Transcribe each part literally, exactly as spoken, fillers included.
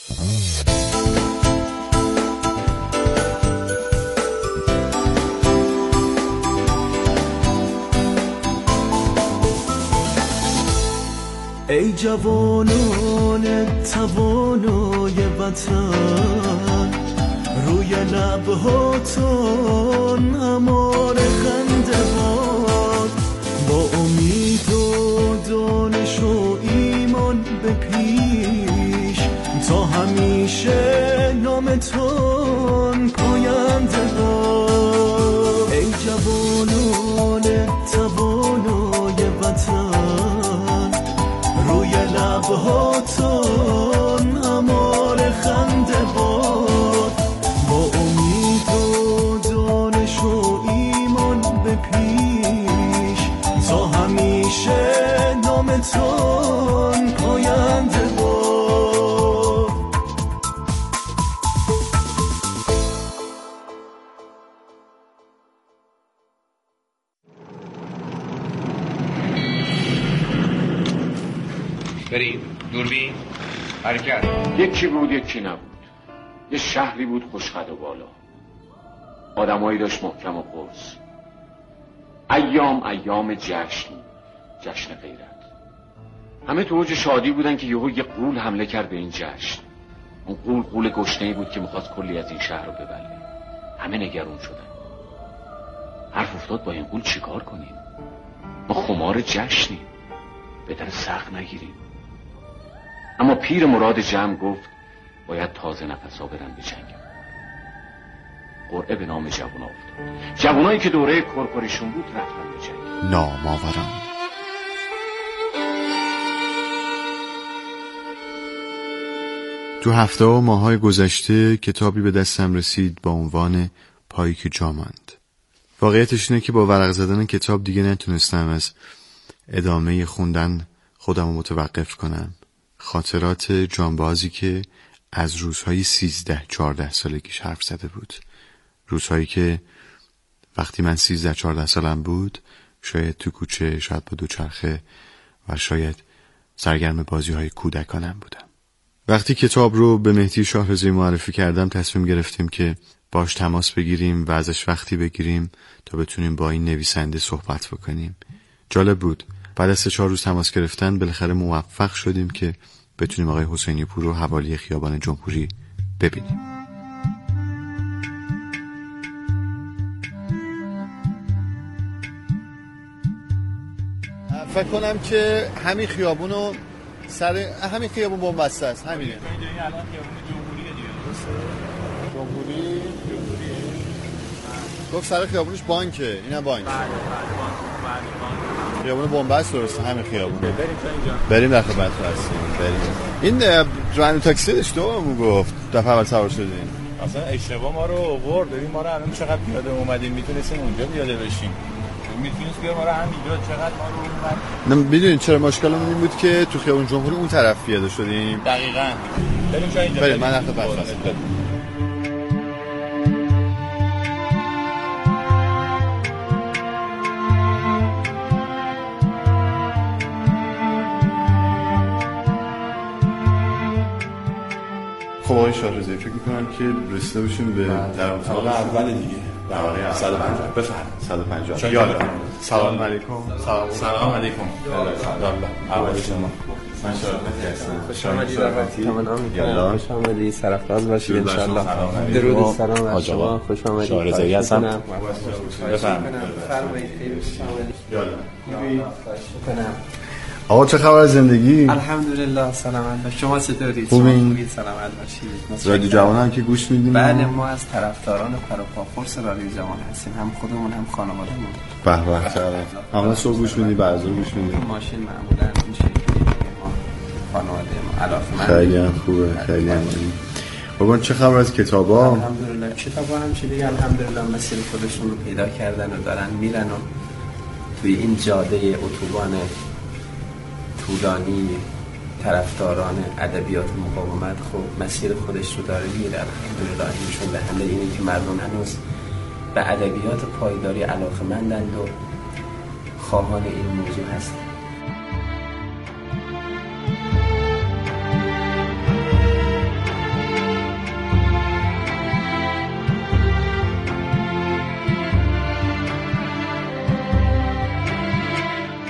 ای جوانان توانای وطن، روی لبهاتون همار خنده باد، با امید و دانش و ایمان به پیش، تا همیشه نامتون پاینده باد. ای جوانان توانای وطن، روی لبهاتون همار خنده باد، با امید و دانش و ایمان به پیش، تا همیشه نامتون پاینده باد. بریم دوربین حرکت. یکی بود یکی نبود، یه شهری بود خوشقد و بالا، آدمایی داشت محکم و قرص، ایام ایام جشن، جشن غیرت. همه تو اوج شادی بودن که یهو یه غول حمله کرد به این جشن. اون غول غول گشنه‌ای بود که میخواست کلی از این شهر رو ببله. همه نگران شدن. حرف افتاد با این غول چیکار کنیم؟ ما خمار جشنیم، بهتره سخت نگیریم. اما پیر مراد جمع گفت باید تازه نفسا برن به جنگ. قرعه به نام جوونا افتاد. جوونایی که دوره کرکریشون بود رفتن به جنگ. نامآوران. تو هفته و ماهای گذشته کتابی به دستم رسید با عنوان پایی که جا ماند. واقعیتش اینه که با ورق زدن کتاب دیگه نتونستم از ادامه خوندن خودم رو متوقف کنم. خاطرات جانبازی که از روزهای سیزده چارده سالگیش حرف زده بود. روزهایی که وقتی من سیزده چارده سالم بود شاید تو کوچه، شاید با دوچرخه و شاید سرگرم بازی های کودکانم بودم. وقتی کتاب رو به مهدی شاهرضایی معرفی کردم تصمیم گرفتیم که باش تماس بگیریم و ازش وقتی بگیریم تا بتونیم با این نویسنده صحبت بکنیم. جالب بود. بعد از سه چهار روز تماس گرفتن بالاخره موفق شدیم که بتونیم آقای حسینی پور رو حوالی خیابان جمهوری ببینیم. فکر کنم که همین خیابونو سر همین خیابون بنبسته است. همینه. الان خیابون جمهوریه دیگه. جمهوری جمهوری گفت سر خیابونش بانکه. اینم بانک. بله بله بانک. خیابون بنبست درسته همین خیابون. بریم تا اینجا. بریم در خدمت هستیم. بریم. این راننده تاکسی اشتباهمون گفت. دفعه اول سوار شدیم. اصلا اشتباه ما رو آورد. ببین ما رو الان چقدر پیاده اومدیم، میتونستیم اونجا پیاده بشیم. میتونست بیار ما رو همینجا چقدر ما رو اومد. نمیدونین چرا مشکلمون این بود که تو خیابون جمهوری اون طرف پیاده شدیم. دقیقاً. بریم تا اینجا. بریم من در خدمت هستم. خب آقای شاهرضایی فکر میکنم که رسیده باشیم به در اتاق اول دیگه. طبقه صد و پنجاه. بفرمایید. صد و پنجاه. یالا. سلام علیکم. سلام سلام علیکم. یالا. احوال شما؟ من شاهرضایی هستم. خوش آمدید رفتی. یالا. خوش آمدید. سرفراز باشید ان شاء الله. درود سلام بر شما. خوش آمدید. شاهرضایی هستم. بفرمایید. فرمایید. خوش آمدید. یالا. کنم. آقا چه خبر زندگی؟ الحمدلله سلامت باشید. شما چطورید؟ خوبین؟ سلامت باشید. رادیو جوان هم که گوش میدیم؟ بله ما از طرفداران پروپاپورس رادیو جوان هستیم، هم خودمون هم خانواده‌مون. به به چقدر. همه صبح گوش میدی، بعضی گوش میدی؟ ماشین معمولا این شکلی ما خانواده ما علاقه‌مند. خیلی هم خوبه، خیلی هم عالی. بابا چه خبر از کتابا؟ الحمدلله کتابا هم چه دیگه الحمدلله مسیر خودشون رو پیدا کردن و دارن میرن و توی این جاده اتوبان طولانی طرفداران ادبیات مقاومت خب مسیر خودش رو داره میره الحمدلله. نشون دهنده اینه که مردم هنوز به ادبیات پایداری علاقه‌مندند و خواهان این موضوع هستند.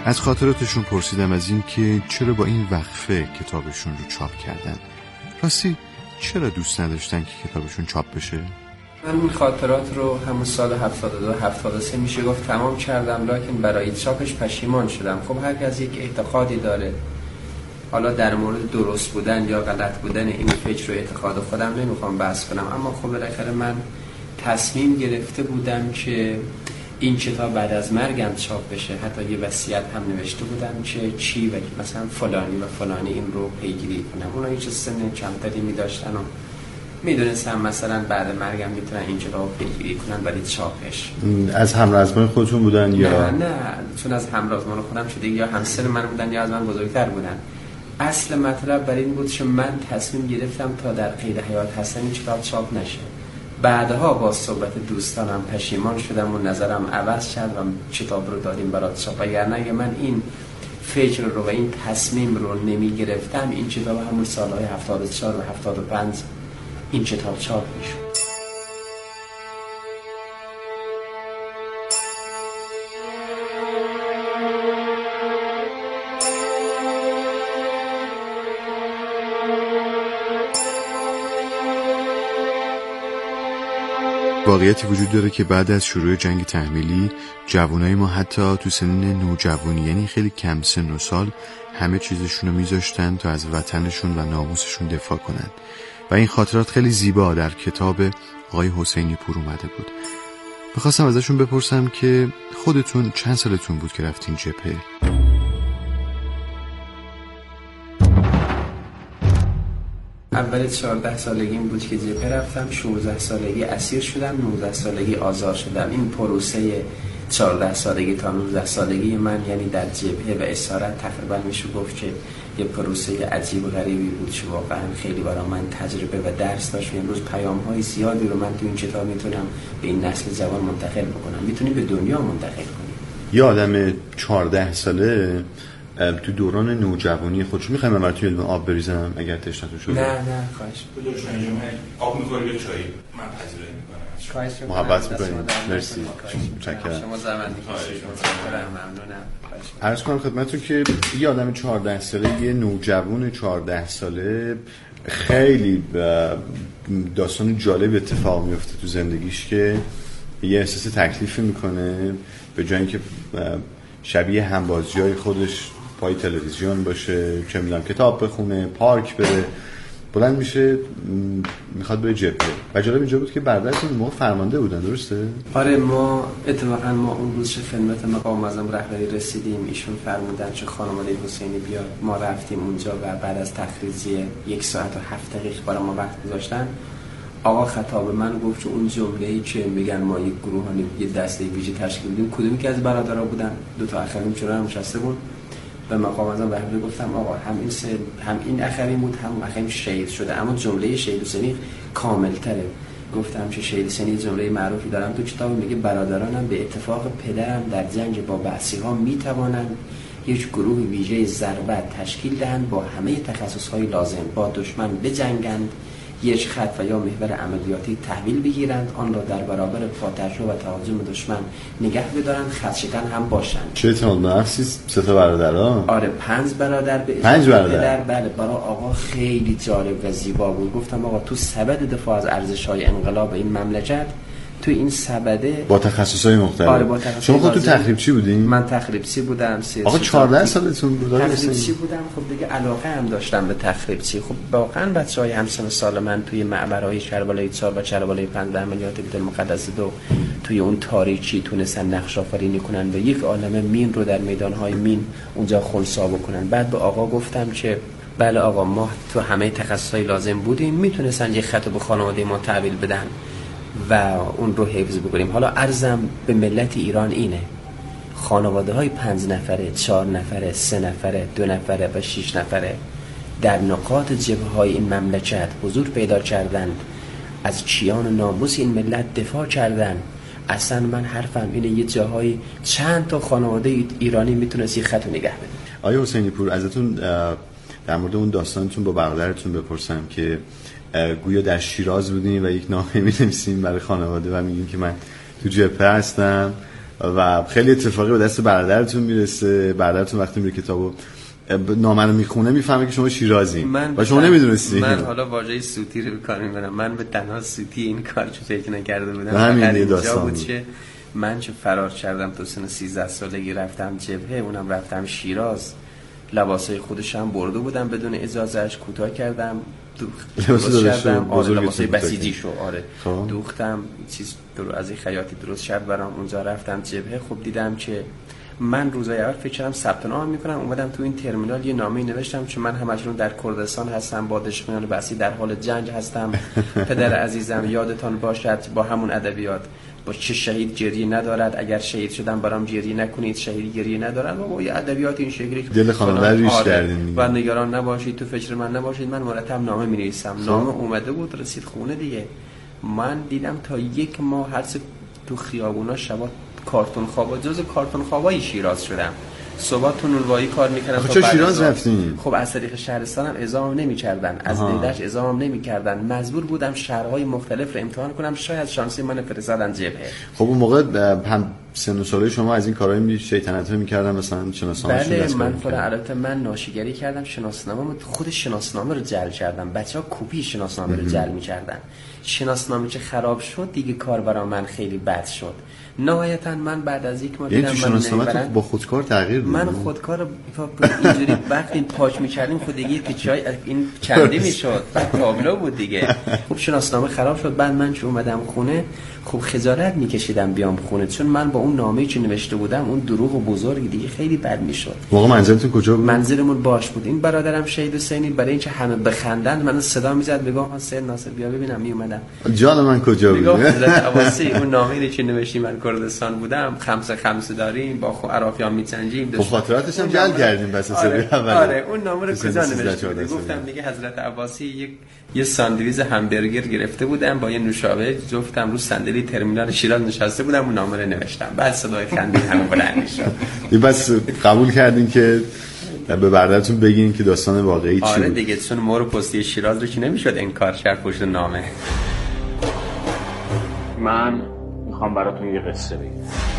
از خاطراتشون پرسیدم از این که چرا با این وقفه کتابشون رو چاپ کردن. راستی چرا دوست نداشتن که کتابشون چاپ بشه؟ من این خاطرات رو همون سال هفتاد و دو هفتاد و سه میشه گفت تمام کردم، لکن برای چاپش پشیمان شدم. خب هر کس یک اعتقادی داره، حالا در مورد درست بودن یا غلط بودن این فکر رو اعتقاد خودم نمیخوام بحث کنم، اما خب بالاخره من تصمیم گرفته بودم که این کتاب بعد از مرگم چاپ بشه. حتی یه وصیت هم نوشته بودم که چی و مثلا فلانی و فلانی این رو پیگیری کنم. اونا هیچ سن کمتری می‌داشتن و میدونستم مثلا بعد مرگم میتونن این کتاب رو پیگیری کنن ولی چاپش. از همرزمان خودتون بودن یا نه نه چون از همرزمان خودم شده یا همسن من بودن یا از من بزرگتر بودن. اصل مطلب برای این بود که من تصمیم گرفتم تا در قید حیات هستم این کتاب چاپ نشه. بعدها با صحبت دوستانم پشیمان شدم و نظرم عوض شد و کتاب رو دادیم برای چاپ. اگر نه من این فکر رو و این تصمیم رو نمی گرفتم این کتاب همون سالهای هفتاد و چهار و هفتاد و پنج این کتاب چاپ میشد. واقعیتی وجود داره که بعد از شروع جنگ تحمیلی جوانای ما حتی تو سنین نوجوانی، یعنی خیلی کم سن و سال، همه چیزشون رو میذاشتن تا از وطنشون و ناموسشون دفاع کنن و این خاطرات خیلی زیبا در کتاب آقای حسینی پور اومده بود. میخواستم ازشون بپرسم که خودتون چند سالتون بود که رفتین جبهه؟ اول چهارده سالگیم بود که جبهه رفتم، شانزده سالگی اسیر شدم، نوزده سالگی آزاد شدم. این پروسه چهارده سالگی تا نوزده سالگی من یعنی در جبهه و اسارت تقریبا میشه گفت که یه پروسه عجیب و غریبی بود که واقعا خیلی برای من تجربه و درس داشت. امروز پیام‌های زیادی رو من تو این کتاب میتونم به این نسل جوان منتقل بکنم، میتونی به دنیا منتقل کنی. یه آدم چهارده ساله تو دوران نوجوانی خودش میخوایم من توی علم آب بریزم اگر تشنتون شده؟ نه نه خواهش می‌کنم. آب می‌خوری یا چای؟ من پذیرایی می‌کنم. محبت می‌کنید. مرسی. متشکرم. شما زحمت می‌کشید. ممنونم. عرض کنم خدمتتون که یه آدم چهارده ساله، یه نوجوان چهارده ساله خیلی داستان جالب اتفاق میفته تو زندگیش که یه احساس تکلیفی میکنه، به جای اینکه شبیه همبازیای خودش پای تلویزیون باشه، چه میدونم کتاب بخونه، پارک بره، بلند میشه میخواد به جبهه. و جالب اینجا بود که برادرتون موقع فرمانده بودن، درسته؟ آره ما اتفاقا ما اون روز خدمت مقام معظم رهبری رسیدیم، ایشون فرمودن که خانواده حسینی بیاد. ما رفتیم اونجا و بعد از تخریجی یک ساعت و هفت دقیقه برای ما وقت گذاشتن. آقا خطاب من گفت که اون جمله‌ای که میگن ما یک گروهانی یه دسته ویژه تشکیل بدیم کدومی که از برادرها بودن، دو تا اخرین چرا هم نشسته بود، به مقام معظم رهبری گفتم آقا هم این سه هم این اخرین بود هم اخرین شهید شده، اما جمله شهید حسینی کامل‌تره. گفتم که شهید حسینی جمله معروفی دارم تو کتاب، میگه برادرانم به اتفاق پدرم در جنگ با بعثی‌ها میتوانند یک گروه ویژه ضربت تشکیل دهند، با همه تخصص‌های لازم با دشمن بجنگند، یک خط و یا محور عملیاتی تحویل بگیرند، آن را در برابر پاترشو و تهاجم دشمن نگه بدارند، خط شکن هم باشند. چه اعتماد به نفسی؟ سه تا برادرها؟ آره پنج برادر به پنج برادر. بله برای آقا خیلی جالب و زیبا بود. گفتم آقا تو سبد دفاع از ارزش‌های انقلاب این مملکت، تو این سبده با تخصص‌های مختلف. آره با تخصص. شما خود تو تخریب چی بودین؟ من تخریب چی بودم. آقا چهارده سالتون بود؟ تخریب چی بودم. خب دیگه علاقه هم داشتم به تخریب چی. خب واقعا بچهای همسن سال من توی معبرهای کربلای چهار و کربلای پنج و عملیات بیت المقدس دو توی اون تاریکی تونستن نقش آفرینی کنن و یک عالمه مین رو در میدان‌های مین اونجا خنثی بکنن. بعد به آقا گفتم که بله آقا ما تو همه تخصصهای لازم بودیم، میتونستن یک خط به خانواده ما تحویل بدن و اون رو حفظ بکنیم. حالا عرضم به ملت ایران اینه، خانواده های پنج نفره، چهار نفره، سه نفره، دو نفره و شش نفره در نقاط جبهه های این مملکت حضور پیدا کردن، از کیان و ناموس این ملت دفاع کردن. اصلا من حرفم اینه یه جاهای چند تا خانواده ایرانی میتونست یه خط رو نگه بده. آیا حسینی پور ازتون در مورد اون داستانتون با برادرتون بپرسم که گویا در شیراز بودین و یک نامه می‌نویسین برای خانواده و میگین که من تو جبهه هستم و خیلی اتفاقی به دست برادرتون میرسه. برادرتون وقتی میره کتابو نامه رو میخونه میفهمه که شما شیرازی و شما نمیدونستی. من حالا واژه سوتی رو به کار میبرم. من به تنها سوتی این کار چه فکر نکرده بودم. همین داستان بود که من چه فرار کردم تو سن سیزده سالگی رفتم جبهه، اونم رفتم شیراز، لباسای خودشم برده بودم بدون اجازهش، کوتاه کردم درست کردم، آره لباسای بسیجی شو، آره خواه. دوختم چیز درو از این خیاطی درست شد برام، اونجا رفتم جبهه. خب دیدم که من روزای اول فکر کردم ثبت نام میکنم، اومدم تو این ترمینال یه نامه نوشتم چون من همشون در کردستان هستم، با دشمنان بسی در حال جنگ هستم. پدر عزیزم یادتان باشد با همون ادبیات با چه شهید گریه ندارد، اگر شهید شدم برام گریه نکنید، شهید گریه ندارد. و یه ادبیات این شکلی دل خانواده ریش کردین و نگران نباشید، تو فکر من نباشید. من مرتب نامه می‌نویسم. نامه اومده بود، رسید خونه دیگه. من دیدم تا یک ماه هر سه تو خیابونا شبا کارتون خوابا، جز کارتون خوابای شیراز شدم. صبح تو نونوایی کار میکردم. چه شیراز رفتین؟ خب از طریق شهرستانم اعزام نمیکردن، از دیدش اعزام نمیکردن، مجبور بودم شهرهای مختلف رو امتحان کنم، شاید شانسی من فرستادن جبهه. خب اون موقع هم سن و ساله شما از این کارهای می شیطنت‌ها میکردن، مثلا شناسنامه؟ بله من فعلا البته من ناشیگری کردم، شناسنامه خود شناسنامه رو جعل کردم، بچه‌ها کپی شناسنامه رو جعل میکردن. شناسنامه که خراب شد دیگه کار برای من خیلی بد شد. نهایتا من بعد از یک ماه دیدم من شناسنامه با خودکار تغییر داد. من خودکار اینجوری وقتی پاک می‌کردیم خودگی پیچای این چندی میشد، بعد تابلو بود دیگه. خب شناسنامه خراب شد. بعد من چون اومدم خونه خب خجالت می‌کشیدم بیام خونه، چون من با اون نامه‌ای که نوشته بودم اون دروغ بزرگ دیگه خیلی بد میشد. واقعا منزلتون کجا بود؟ منزلمون باش بود. این برادرم شهید حسینی برای اینکه همه بخندن من صدا می‌زد میگم حسین ناصر بیا ببینم، می اومدم. جان من کجا بود؟ میگم حضرت عباسی اون نامه‌ای که نوشتیم من کردستان بودم، خمسه خمسه داریم با خو عرافیان می‌سنجیم. خب خاطراتش هم جل کردیم بس سری اول. آره اون نامه رو کجا نوشته؟ گفتم دیگه حضرت عباسی یک یه ساندویچ همبرگر گرفته بودم با یه نوشابه، جفتم رو صندلی ترمینال شیراز نشسته بودم، اون نامه رو نوشتم. بعد صدای خنده همون بلند میشد. بس قبول کردین که به برادرتون بگین که داستان واقعی چی بود؟ آره دیگه، چون مور پستی شیراز رو که نمیشد انکار کرد پشت نامه. من میخوام براتون یه قصه بگم.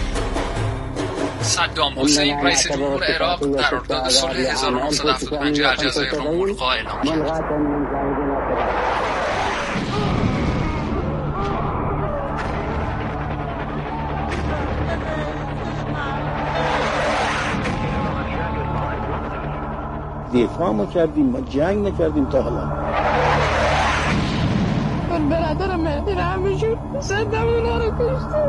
صدام حسین رئیس جمهور عراق قرارداد صلح هزار و نهصد و هفتاد و پنج در جزایر را ملغا اعلام کرد. دفاع ما کردیم، ما جنگ نکردیم تا حالا. من برادرم مهدی رحمشون صدام اونا رو کشته.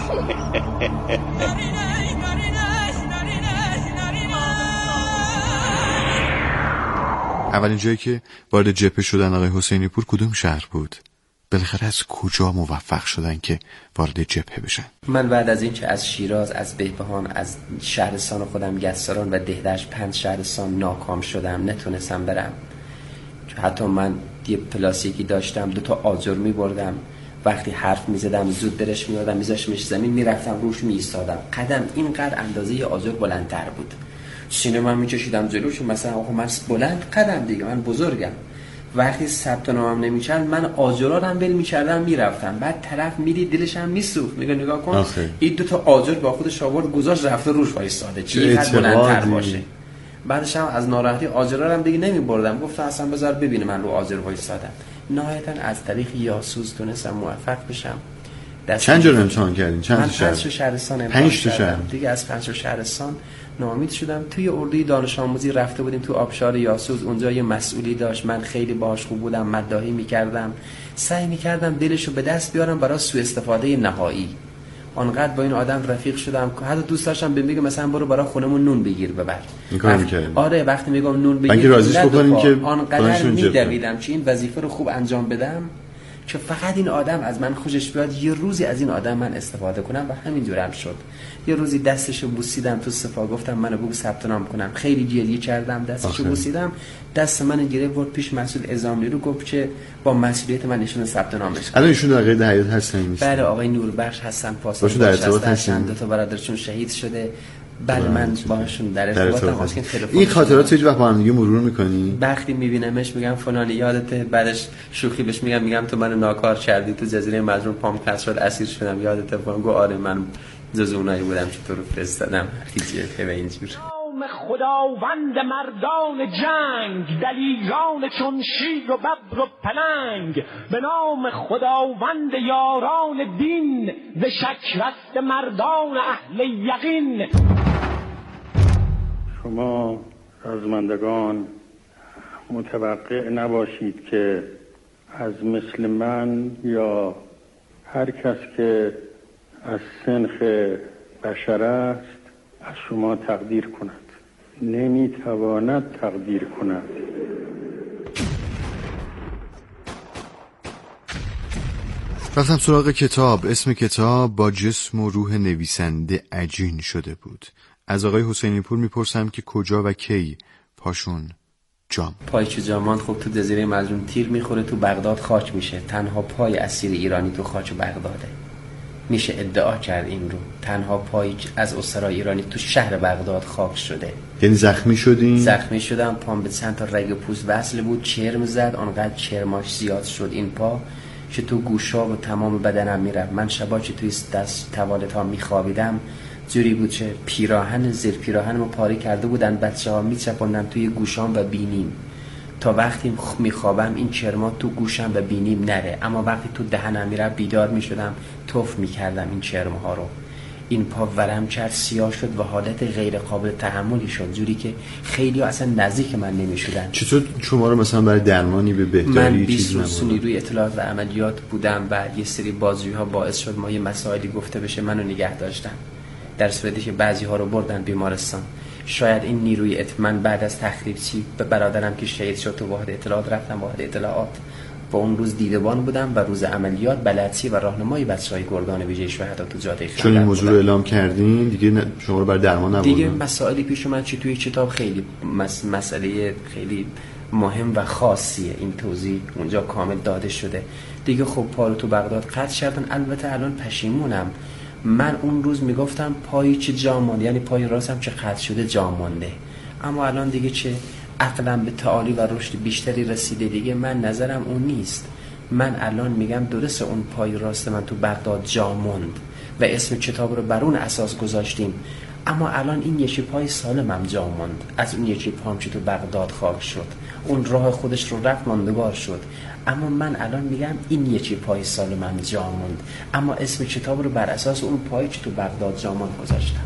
اولین جایی که وارد جبهه شدن آقای حسینی پور کدوم شهر بود؟ بالاخره از کجا موفق شدن که وارد جبهه بشن؟ من بعد از این که از شیراز، از بهبهان، از شهرستان خودم گستران و دهدشت پنج شهرستان ناکام شدم، نتونستم برم. حتی من یه پلاستیکی داشتم، دو تا آجر می بردم، وقتی حرف می زدم زود درش می آدم می زاشمش زمین، می رفتم روش می ایستادم. قدم اینقدر اندازه یه آجر بلندتر بود، سینه من می کشیدم جلوش، مثلا آخه من بلند قدم دیگه، من بزرگم. وقتی ثبت نامم نمی‌کرد من آجرها رو هم بل می‌کردم میرفتم، بعد طرف میدی دلش هم میسوخت، میگه نگاه کن این دو تا آجر با خودش آورد گذاشت رفته روش وایساده، چی قد بلندتر باشه. بعدش هم از ناراحتی آجرها رو هم دیگه نمی‌بردم، گفتم اصلا بذار ببینه من رو آجر وایسادم. نهایتا از طریق یاسوس تونستم موفق بشم. چند جا امتحان کردین؟ چند تا شهر؟ پنج تا شهرستان امتحان پنج تا شهر دیگه. از پنج تا شهرستان ناامید شدم. توی اردوی دانش آموزی رفته بودیم تو آبشار یاسوس، اونجا یه مسئولی داشت، من خیلی باهاش خوب بودم، مداحی می‌کردم، سعی می‌کردم دلشو به دست بیارم برای سوء استفاده نهایی. آنقدر با این آدم رفیق شدم که حتی دوست داشتم بهم بگه مثلا برو برای خونمون نون بگیر ببر. این کارو می‌کردم. آره وقتی میگم نون بگیر من راضیش بکنیم که آنقدر می‌دویدم که این وظیفه رو خوب انجام بدم که فقط این آدم از من خوشش بیاد، یه روزی از این آدم من استفاده کنم و همینجورم شد. یه روزی دستشو بوسیدم تو صفا، گفتم منو بگو ثبت نام کنم. خیلی گریه کردم، دستشو بوسیدم، دست من گرفت برد پیش مسئول اعزام نیرو، گفت که با مسئولیت من نشون ثبت نامش کنم. الان ایشون در قید حیات هستن؟ بله آقای نوربخش هستن، پاسدار باشون در ارتباط هستن. دو تا برادرشون شهید شده. بله من باهاشون در ارتباطم. واسه تلفن این خاطرات هیچ وقت با هم دیگه مرور می‌کنی؟ وقتی می‌بینمش میگم فلانی یادته، بعدش شوخی بهش میگم میگم تو منو ناکار کردی، تو جزیره مجنون پام کسر شد اسیر شدم، یادته؟ فلان گو آره من جز اونایی بودم که تو رو فرستادم جبهه و اینجور. خداوند مردان جنگ، دلیران چون شیر و ببر و پلنگ، به نام خداوند یاران دین، ز شک رست مردان اهل یقین. شما رزمندگان متوقع نباشید که از مثل من یا هر کس که از سنخ بشر است از شما تقدیر کند. نمیتواند تقدیر کند. رفتم سراغ کتاب. اسم کتاب با جسم و روح نویسنده عجین شده بود. از آقای حسینی پور میپرسم که کجا و کی پاشون جام. پای که جامان خب تو جزیره مظلوم تیر میخوره، تو بغداد خاک میشه. تنها پای اسیر ایرانی تو خاک بغداده. میشه ادعا کرد این رو. تنها پای از اسرای ایرانی تو شهر بغداد خاک شده. یعنی زخمی شدین؟ زخمی شدم. پام به چند تا رگ پوست وصل بود، چرم زد. آنقدر چرماش زیاد شد این پا که تو گوشا و تمام بدنم میرفت. من شبا که توی دست توالت ها میخوابیدم جوری بود که پیراهن زیر پیراهنمو پاره کرده بودن بچه ها میچپوندن توی گوشام و بینیم تا وقتی میخوابم این چرما تو گوشم و بینیم نره، اما وقتی تو دهنم میره بیدار میشدم تف میکردم این چرمها رو. این پا ورم کرد، سیاه شد و حالت غیر قابل تحملی شد، جوری که خیلی اصلا نزدیک من نمیشدن. چطور شما رو مثلا برای درمانی به بهداری من بیست روز نیروی اطلاعات و عملیات بودم و یه سری بازجویی‌ها باعث شد ما یه مسائلی گفته بشه منو نگه داشتن، در صورتی که بعضی ها رو بردن بیمارستان. شاید این نیروی اطمینان بعد از تخریب چی به برادرم که شهید شد تو واحد اطلاعات رفتم واحد اطلاعات و اون روز دیدبان بودم و روز عملیات بلدی و راهنمای بچهای گردان ویژه شهدا تو جاده خندق. چون این موضوع رو اعلام کردین دیگه شما رو برای درمان نبردن. دیگه مسائلی پیش اومد چی توی کتاب خیلی مس... مسئله خیلی مهم و خاصیه. این توضیح اونجا کامل داده شده. دیگه خب پارو تو بغداد قطع کردن. البته الان پشیمونم. من اون روز میگفتم پایی چه جا مانده، یعنی پای راستم چه قطع شده جا مانده، اما الان دیگه چه عقلم به تعالی و رشد بیشتری رسیده دیگه من نظرم اون نیست. من الان میگم درسته اون پای راست من تو بغداد جا موند و اسم کتاب رو بر اون اساس گذاشتیم، اما الان این یکی پای سالمم جا موند. از اون یکی پام که تو بغداد خاک شد اون راه خودش رو رفت ماندگار شد، اما من الان میگم این یکی پای سالمم جا موند، اما اسم کتاب رو بر اساس اون پایی که تو بغداد جا موند گذاشتم.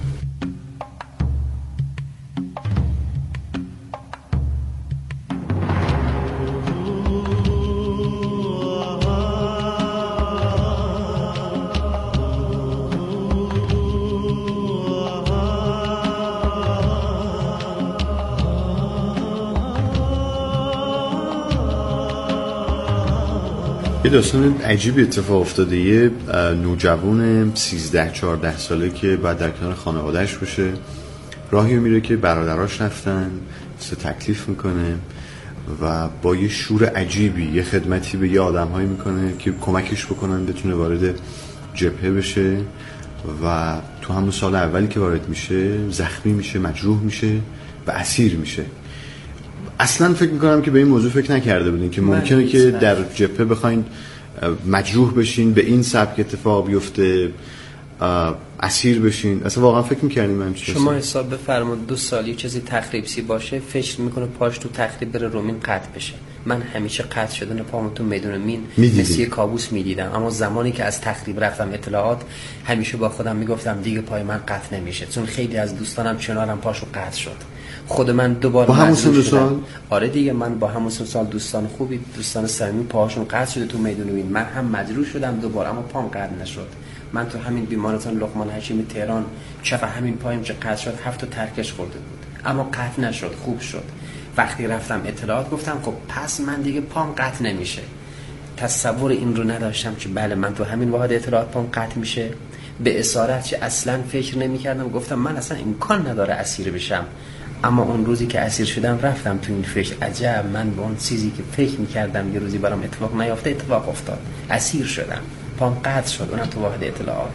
یه داستان عجیبی اتفاق افتاده. یه نوجوان سیزده چهارده ساله که بعد در کنار خانوادهش باشه راهی میره که برادراش رفتن سه تکلیف میکنه و با یه شور عجیبی یه خدمتی به یه آدم هایی میکنه که کمکش بکنن بتونه وارد جبهه بشه و تو همون سال اولی که وارد میشه زخمی میشه، مجروح میشه و اسیر میشه. اصلا فکر میکنم که به این موضوع فکر نکرده بودین که ممکنه که در جبهه بخواین مجروح بشین، به این سبک اتفاق بیفته، اسیر بشین. اصلا واقعا فکر میکردین من چی؟ شما حساب بفرمایید دو سالی چیزی تخریبسی باشه فکر میکنه پاش تو تخریب بره رومین قطع بشه. من همیشه قطع شدن پامو تو میدون مین مثل یه کابوس میدیدم، اما زمانی که از تخریب رفتم اطلاعات همیشه با خودم میگفتم دیگه پای من قطع نمیشه، چون خیلی از دوستانم کنارم پاشو قطع شد. خود من دوباره با همون سن سال آره دیگه من با همون سن سال دوستان خوبی دوستان صمیمی پاهاشون قطع شده تو میدون مین، من هم مجروح شدم دوباره اما پام قطع نشد. من تو همین بیمارستان لقمان حکیمی تهران چپ همین پایم که قطع شد هفت تا ترکش خورده بود اما قطع نشد، خوب شد. وقتی رفتم اطلاعات گفتم خب پس من دیگه پام قطع نمیشه. تصور این رو نداشتم که بله من تو همین واحد اطلاعات پام قطع میشه. به اسارت که اصلا فکر نمیکردم، گفتم من اصلا امکان نداره اسیر بشم. اما اون روزی که اسیر شدم رفتم تو این فکر، عجب من با اون چیزی که فکر میکردم یه روزی برام اتفاق نیافته اتفاق افتاد. اسیر شدم، پام قطع شد، اونم تو واحد اطلاعات.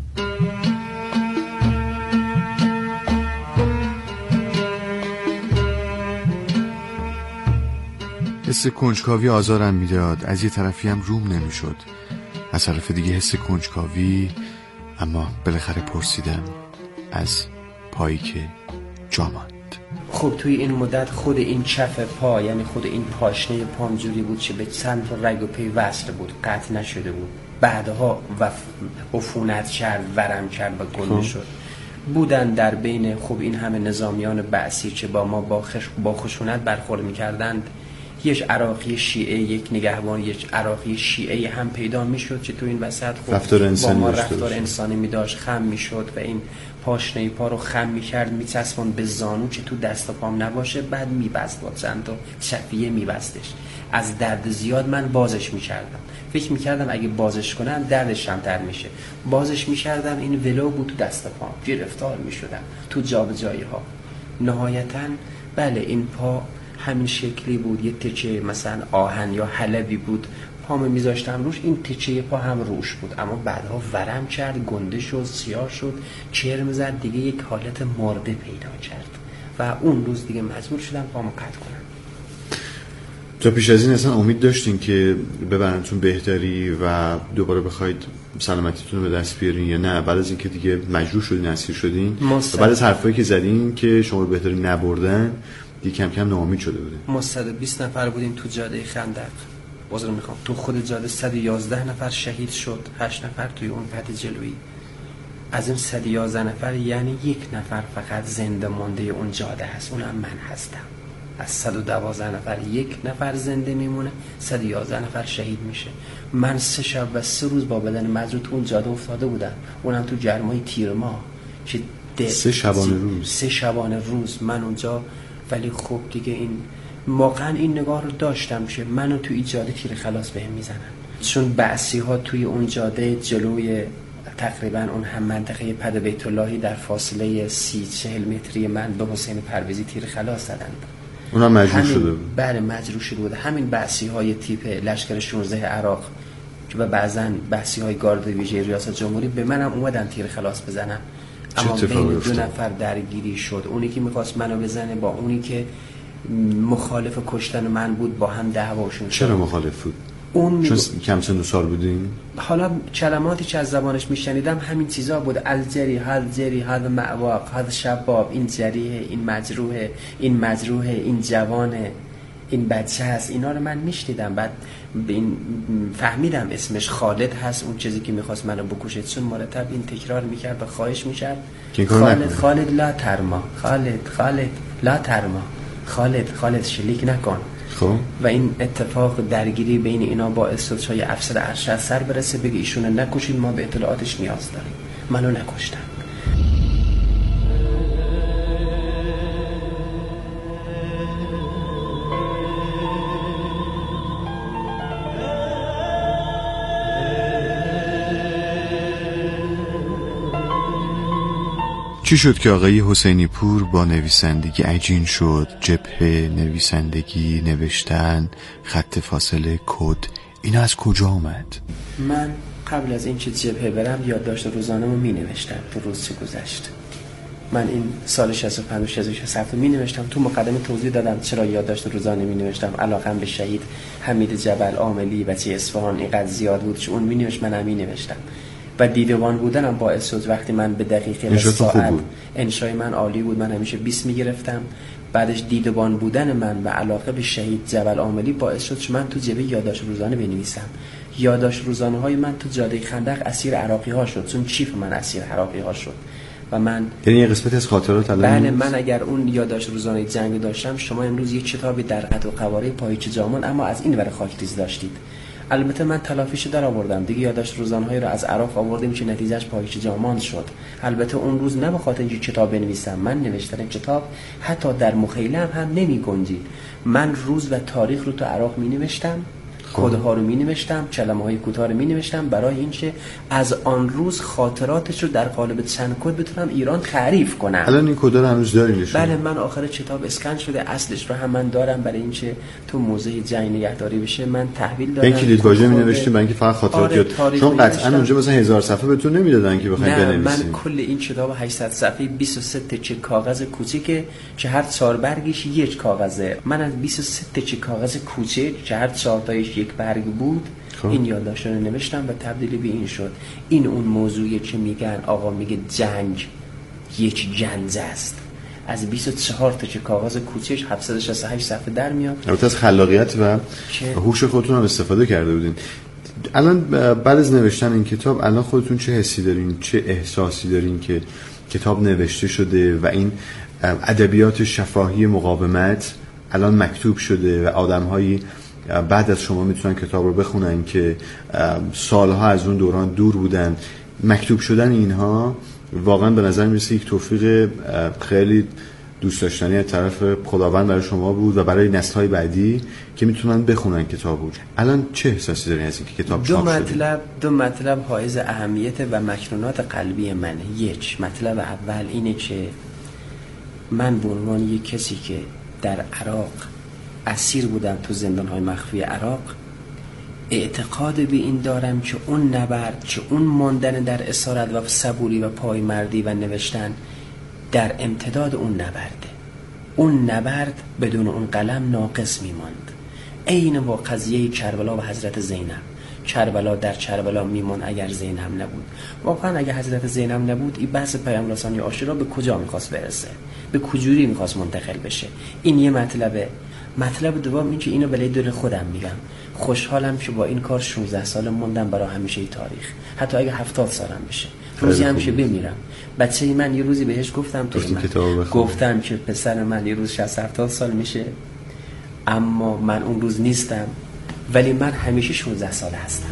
حس کنجکاوی آزارم میداد، از یه طرفی هم روم نمیشد، از طرف دیگه حس کنجکاوی اما بالاخره پرسیدم از پایی که جا ماند. خب توی این مدت خود این چف پا، یعنی خود این پاشنه پام جوری بود که به چند تا رگ و پی وصل بود، قطع نشده بود. بعدها عفونت کرد، ورم کرد و گنده شد. بودن در بین خب این همه نظامیان بعثی که با ما با, خش... با خشونت برخورد می‌کردند، یک عراقی شیعه، یک نگهبان، یک عراقی شیعه هم پیدا میشد که تو این وسط خب رفتار انسانی با ما رفتار انسانی می داشت، خم میشد و این پاشنه پا رو خم میکرد، میچسبون به زانو که تو دست و پام نباشه، بعد میبست با چند تا چفیه میبستش. از درد زیاد من بازش میکردم، فکر میکردم اگه بازش کنم دردش کمتر میشه. بازش میکردم، این ولو بود تو دست و پام، گرفتار میشدم تو جابجایی ها. نهایتاً بله این پا همین شکلی بود، یه تکه مثلا آهن یا حلبی بود، پامو میذاشتم روش، این تکه پا هم روش بود، اما بعدها ورم کرد، گنده شد، سیاه شد، چرم زد، دیگه یک حالت مرده پیدا کرد و اون روز دیگه مجبور شدم پامو قطع کنم. تا پیش از این اصلا امید داشتین که ببرنتون بهداری و دوباره بخواید سلامتیتون رو به دست بیارین یا نه؟ بعد از اینکه دیگه مجبور شدین اسیر شدین و بعد از حرفایی که زدین که شما رو بهداری نبردن دیگه کم کم ناامید شده بودین؟ ما صد و بیست نفر بودیم تو جاده خندق، بازم میخوام تو خود جاده صد و یازده نفر شهید شد، هشت نفر توی اون پد جلویی. از این صد و یازده نفر یعنی یک نفر فقط زنده مانده اون جاده هست، اونم من هستم. از صد و دوازده نفر یک نفر زنده میمونه، صد و یازده نفر شهید میشه. من سه شب و سه روز با بدن مجروح تو اون جاده افتاده بودم، اونم تو گرمای تیر ماه که سه شبانه روز سه شبانه روز من اونجا. ولی خب دیگه این واقعا این نگاه رو داشتم که منو تو این جاده تیر خلاص بهم میزنن، چون بعثی ها توی اون جاده جلوی تقریبا اون هم منطقه پد بیت اللهی در فاصله سی چهل متری من به حسین پرویزی تیر خلاص زدند. اونا مجروح شده بود؟ بله مجروح شده بود. همین بعثی های تیپ لشکر شانزده عراق و بعضا بعثی های گارد ویژه ریاست جمهوری به منم اومدن تیر خلاص بزنن، اما بین دو نفر درگیری شد. اونی که میخواست منو بزنه با اونی که مخالف کشتن من بود با هم دعواشون شد. چرا مخالف بود؟ اون چون کم سن و سال بودین؟ حالا کلماتی که از زبانش میشنیدم همین چیزا بود، الجری، هل جری، هل معواق، هل شباب، این جریه، این مجروحه، این مجروحه، این جوانه، این بچه هست. اینا رو من میشنیدم، بعد این فهمیدم اسمش خالد هست، اون چیزی که میخواست منو بکشه، چون مرتب این تکرار میکرد و خواهش میکرد خالد خالد لا ترما، خالد خالد لا ترما، خالد خالد شلیک نکن. خب و این اتفاق درگیری بین اینا باعث شد شای افسر ارشد سر برسه بگه ایشونو نکشید، ما به اطلاعاتش نیاز داریم. منو نکشتم. چی شد که آقای حسینی پور با نویسندگی عجین شد؟ جبهه، نویسندگی، نوشتن، خط فاصله، کد، اینا از کجا آمد؟ من قبل از این که جبهه برم یادداشت روزانه‌مو می نوشتم تو روز چه گذشت. من این سال شصت و پنج و شصت و شش می نوشتم. تو مقدمه توضیح دادم چرا یادداشت روزانه می نوشتم. علاقم به شهید حمید جبل عاملی بچه اصفهان اینقدر زیاد بود که اون می نوشت، منم می نوشتم. و دیدبان بودنم باعث شد وقتی من به دقیقه ساعت انشای من عالی بود، من همیشه بیست میگرفتم. بعدش دیدبان بودن من و علاقه به شهید جبل عاملی باعث شد که من تو جبهه یادداشت روزانه بنویسم. یادداشت روزانه های من تو جاده خندق اسیر عراقی ها شد، چون چیف من اسیر عراقی ها شد و من یعنی یه قسمت از خاطرات الان. بله من اگر اون یادداشت روزانه جنگ داشتم، شما امروز یک کتابی در قد و قواره پایچ جامان اما از این ور خاکریز داشتید. البته من تلافیشو در آوردم دیگه، یادداشت روزانه‌های رو از عراق آوردیم که نتیجهش پایچ جامان شد. البته اون روز نه به خاطر اینکه کتاب بنویسم، من نوشتن کتاب حتی در مخیلم هم نمی گنجید. من روز و تاریخ رو تو عراق می نوشتم، کدها رو می نوشتم، کلمه های کوتاه رو می نوشتم برای اینکه از آن روز خاطراتش رو در قالب چند کد بتونم ایران تعریف کنم. الان این کدا رو هنوز دارین؟ بله من آخر کتاب اسکن شده، اصلش رو هم من دارم برای اینکه تو موزه جنگ نگهداری بشه. من تحویل دادم. این کلید واژه می نوشتیم برای اینکه فقط خاطرات یاد، چون قطعا اونجا مثلا هزار صفحه بهتون نمیدادن که بخواید بنویسید. من کل این کتاب هشتصد صفحه‌ای بیست و سه تکه کاغذ کوچیکه که هر چهار برگش یک کاغذه. من از بیست و سه تکه کاغذ کوچیک که هر چهار تایش یک برگ بود خب. این یادداشت رو نوشتم و تبدیل به این شد. این اون موضوعی که میگن آقا میگه جنگ یک جنزه است، از بیست و چهار تا چه کاغذ کوچیک هفتصد و شصت و هشت صفحه در میاد. البته از خلاقیت و هوش خودتون هم استفاده کرده بودین. الان بعد از نوشتن این کتاب الان خودتون چه حسی دارین، چه احساسی دارین که کتاب نوشته شده و این ادبیات شفاهی مقاومت الان مکتوب شده و آدم‌هایی بعد از شما میتونن کتاب رو بخونن که سالها از اون دوران دور بودن؟ مکتوب شدن اینها واقعا به نظر میرسه یک توفیق خیلی دوست داشتنی از طرف خداوند برای شما بود و برای نسل‌های بعدی که میتونن بخونن کتابو. الان چه احساسی دارین از اینکه کتاب چاپ شده؟ دو مطلب دو مطلب حائز اهمیت و مکنونات قلبی منه. یک مطلب اول اینه که من به عنوان یک کسی که در عراق اسیر بودم تو زندان‌های مخفی عراق، اعتقاد به این دارم که اون نبرد، که اون ماندن در اسارت و صبوری و پایمردی و نوشتن در امتداد اون نبرده. اون نبرد بدون اون قلم ناقص میماند. عین با قضیه کربلا و حضرت زینب. کربلا در کربلا میمون اگر زینب نبود. واقعا اگه حضرت زینب نبود این بحث پیام رسانی عاشورا به کجا میخواست برسه؟ به کجوری میخواست منتقل بشه؟ این یه مطلبه. مطلب دوم این که اینو برای دل خودم میگم. خوشحالم که با این کار شانزده سال موندم برای همیشه تاریخ. حتی اگه هفتاد سالم بشه. روزی همیشه بمیرم. بچه من یه روزی بهش گفتم تو من گفتم که پسر من یه روز شصت هفتاد سال میشه، اما من اون روز نیستم، ولی من همیشه شانزده ساله هستم.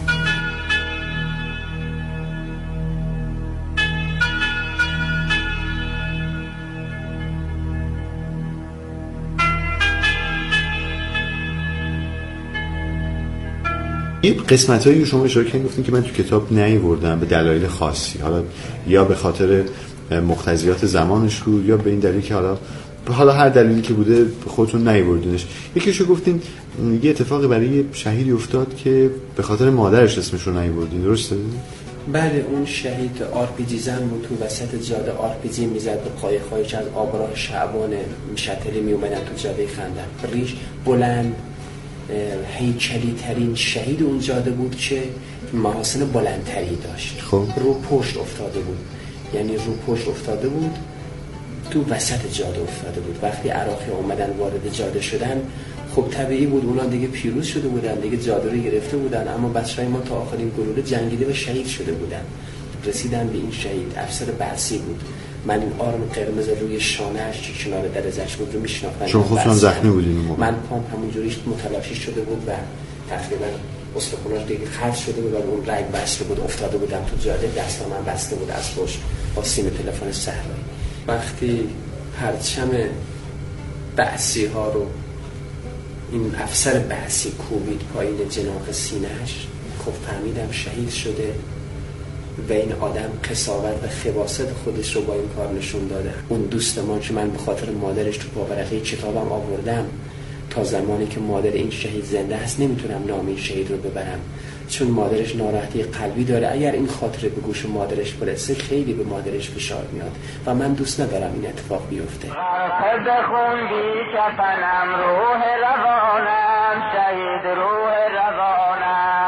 این قسمتایی که شما اشاره کردین گفتین که من تو کتاب نیاوردم به دلایل خاصی، حالا یا به خاطر مقتضیات زمانش بود یا به این دلیل که حالا حالا هر دلیلی که بوده خودتون نیاوردینش. یکیشو گفتین یه اتفاقی برای شهیدی افتاد که به خاطر مادرش اسمش رو نیاوردین، درسته؟ بله، اون شهید آر پی جی زن بود، تو وسط جاده آر پی جی میزد به قایق‌هایی که از آبراه شعبان شتلی می اومدن تو جاده خندق. ریش بلند هیکلی ترین شهید اون جاده بود که محاسن بلندتری داشت. خب. رو پشت افتاده بود، یعنی رو پشت افتاده بود، تو وسط جاده افتاده بود. وقتی عراقی اومدن وارد جاده شدن، خب طبیعی بود اونا دیگه پیروز شده بودن، دیگه جاده رو گرفته بودن، اما بچهای ما تا آخرین گلوله جنگیده و شهید شده بودن. رسیدن به این شهید، افسر بعثی بود. من این آرم قرمز روی شانه‌اش که کنار درزش بود رو میشناختم. چون خودتون زخمی بودین اون موقع؟ من پام همونجوریش متلاشی شده بود و تقریبا استخوناش دیگه خرد شده بود و اون رگ بسته بود، افتاده بودم تو جاده، دستم من بسته بود از پشت با سیم تلفن صحرایی. وقتی پرچم بعثی ها رو این افسر بعثی کوبید پایین جناق سینه‌اش، خب فهمیدم شهید شده و این آدم قساوت و خباثت خودش رو با این کار نشون داده. اون دوست ما که من به خاطر مادرش تو پاورقی کتابم آوردم، تا زمانی که مادر این شهید زنده است نمیتونم نام این شهید رو ببرم، چون مادرش ناراحتی قلبی داره. اگر این خاطره به گوش مادرش برسه خیلی به مادرش فشار میاد و من دوست ندارم این اتفاق بیفته. خود خوندی کفنم روح روانم، شهید روح روانم،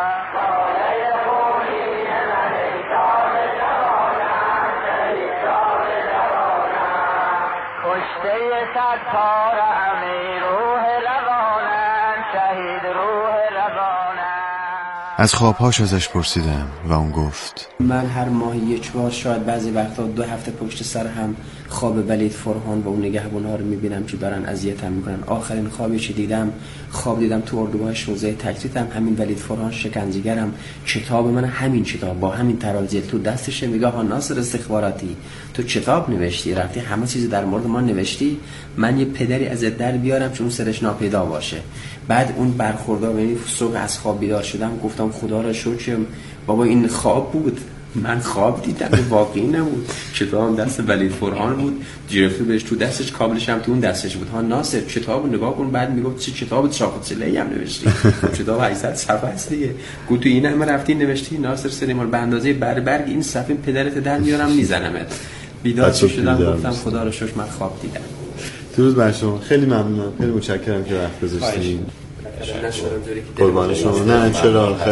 کشته صد پار امیر روح روانم، شهید روح روانم. از خوابهاش ازش پرسیدم و اون گفت من هر ماهی یک بار، شاید بعضی وقتا دو هفته پشت سر هم خواب ولید فرحان و اون نگهبان‌ها رو میبینم که دارن اذیتم میکنن. آخرین خوابی که دیدم، خواب دیدم تو اردوگاه شانزده تکریتم، همین ولید فرحان شکنجهگرم، کتاب من همین کتاب با همین تراجل تو دستشه، میگه ها ناصر استخباراتی تو کتاب نوشتی، رفتی همه چیز در مورد ما نوشتی، من یه پدری از در بیارم چون سرش ناپیدا باشه. بعد اون برخوردار، یعنی صبح از خواب بیدار شدم گفتم خدا را شکر بابا این خواب بود، من خواب دیدم، واقعی نبود. کتابم دست ولید فرحان بود، گرفته بهش تو دستش، کابلش هم تو اون دستش بود. ها ناصر کتابو نگاه کن. بعد میگفت چه کتاب چاقوچله‌ای هم نوشتی؟ کتاب هشتصد صفحه است دیگه. گفت تو این همه رفتی نوشتی ناصر سلیمان، به اندازه بربرگ این صفحه پدرت در میارم میزنمت. بیدار شدم گفتم خدا رو شکر من خواب دیدم. درود بر شما، خیلی ممنونم، خیلی متشکرم که وقت گذاشتید. قربان شما. نه چرا